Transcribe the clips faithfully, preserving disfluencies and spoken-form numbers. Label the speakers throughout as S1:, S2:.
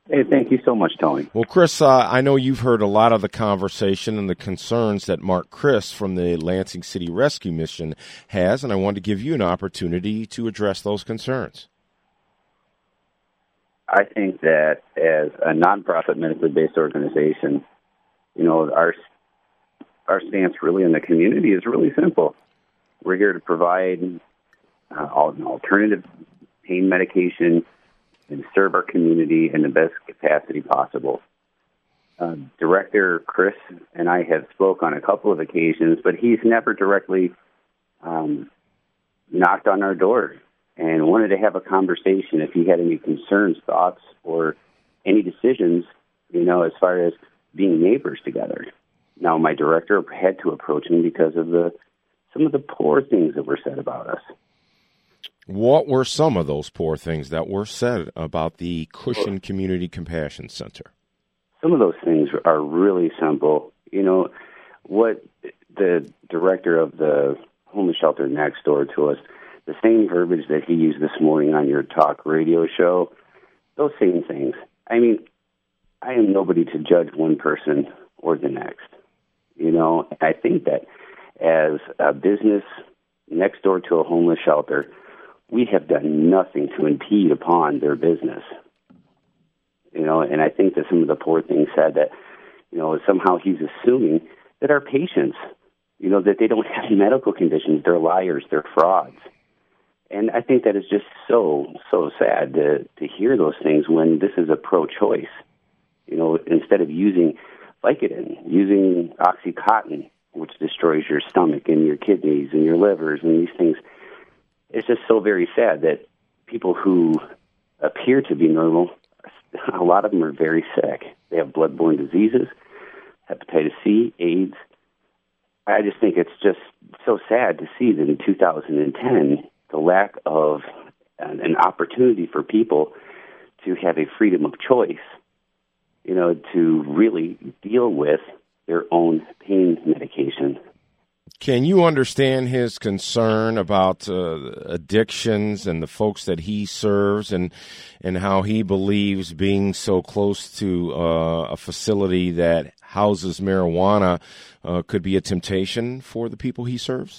S1: Hey, thank you so much, Tony.
S2: Well, Chris, uh, I know you've heard a lot of the conversation and the concerns that Mark Chris from the Lansing City Rescue Mission has, and I wanted to give you an opportunity to address those concerns.
S1: I think that as a nonprofit medically based organization, you know, our our stance really in the community is really simple. We're here to provide uh, an alternative pain medication and serve our community in the best capacity possible. Uh, Director Chris and I have spoke on a couple of occasions, but he's never directly um, knocked on our door and wanted to have a conversation if he had any concerns, thoughts, or any decisions, you know, as far as being neighbors together. Now, my director had to approach him because of the some of the poor things that were said about us.
S2: What were some of those poor things that were said about the Cushing Community Compassion Center?
S1: Some of those things are really simple. You know, what the director of the homeless shelter next door to us, the same verbiage that he used this morning on your talk radio show, those same things. I mean, I am nobody to judge one person or the next. You know, I think that as a business next door to a homeless shelter, we have done nothing to impede upon their business. You know, and I think that some of the poor things said that, you know, somehow he's assuming that our patients, you know, that they don't have medical conditions, they're liars, they're frauds. And I think that is just so, so sad to, to hear those things when this is a pro-choice. You know, instead of using Vicodin, using OxyContin, which destroys your stomach and your kidneys and your livers and these things. It's just so very sad that people who appear to be normal, a lot of them are very sick. They have bloodborne diseases, hepatitis C, AIDS. I just think it's just so sad to see that in two thousand ten, the lack of an, an opportunity for people to have a freedom of choice, you know, to really deal with their own pain medication.
S2: Can you understand his concern about uh, addictions and the folks that he serves, and and how he believes being so close to uh, a facility that houses marijuana uh, could be a temptation for the people he serves?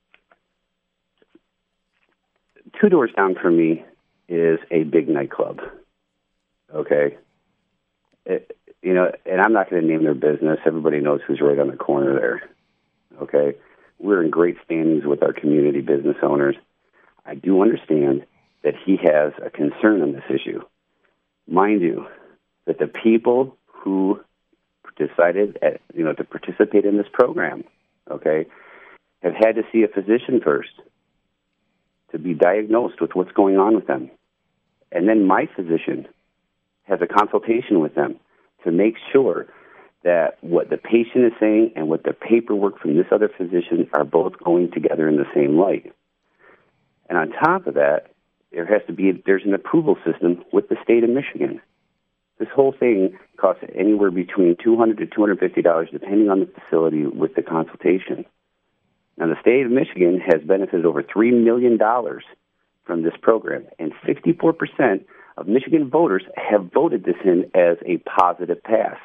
S1: Two doors down from me is a big nightclub, okay? It, you know, and I'm not going to name their business. Everybody knows who's right on the corner there. Okay, we're in great standings with our community business owners. I do understand that he has a concern on this issue. Mind you, that the people who decided, at, you know, to participate in this program, okay, have had to see a physician first to be diagnosed with what's going on with them, and then my physician has a consultation with them to make sure that what the patient is saying and what the paperwork from this other physician are both going together in the same light. And on top of that, there has to be, there's an approval system with the state of Michigan. This whole thing costs anywhere between two hundred dollars to two hundred fifty dollars, depending on the facility, with the consultation. Now, the state of Michigan has benefited over three million dollars from this program, and sixty-four percent of Michigan voters have voted this in as a positive pass.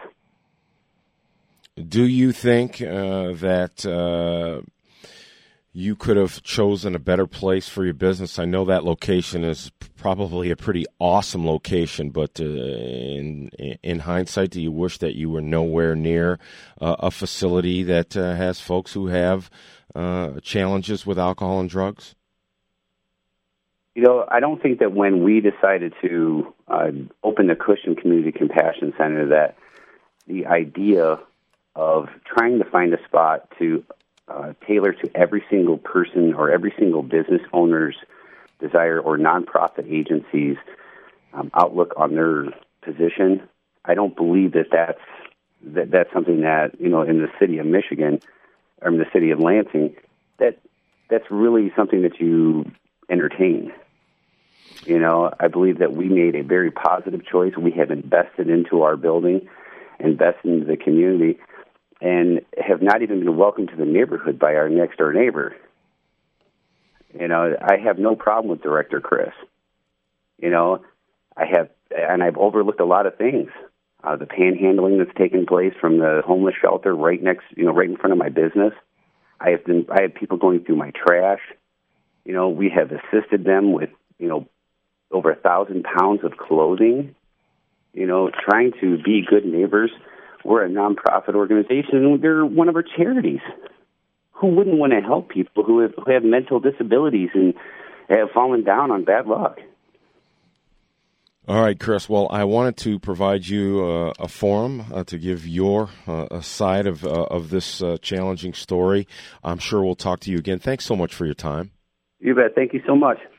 S2: Do you think uh, that uh, you could have chosen a better place for your business? I know that location is probably a pretty awesome location, but uh, in in hindsight, do you wish that you were nowhere near uh, a facility that uh, has folks who have uh, challenges with alcohol and drugs?
S1: You know, I don't think that when we decided to uh, open the Cushing Community Compassion Center that the idea of trying to find a spot to uh, tailor to every single person or every single business owner's desire or nonprofit agency's um, outlook on their position, I don't believe that that's, that that's something that, you know, in the city of Michigan, or in the city of Lansing, that that's really something that you entertain. You know, I believe that we made a very positive choice. We have invested into our building, invested into the community, and have not even been welcomed to the neighborhood by our next-door neighbor. You know, I have no problem with Director Chris. You know, I have and I've overlooked a lot of things. Uh, the panhandling that's taken place from the homeless shelter right next, you know, right in front of my business. I have been, I have people going through my trash. You know, we have assisted them with, you know, over a thousand pounds of clothing. You know, trying to be good neighbors. We're a nonprofit organization, and they're one of our charities. Who wouldn't want to help people who have, who have mental disabilities and have fallen down on bad luck?
S2: All right, Chris. Well, I wanted to provide you uh, a forum uh, to give your uh, a side of uh, of this uh, challenging story. I'm sure we'll talk to you again. Thanks so much for your time.
S1: You bet. Thank you so much.